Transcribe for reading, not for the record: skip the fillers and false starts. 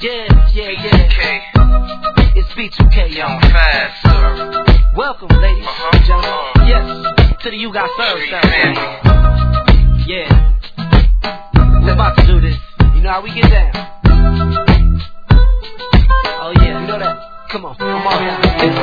Yeah. It's B2K, y'all. Fast, sir. Welcome, ladies and gentlemen. Yes, to the You Got Served sound. Yeah. We're about to do this. You know how we get down. Oh, yeah. You know that. Come on. I'm all down.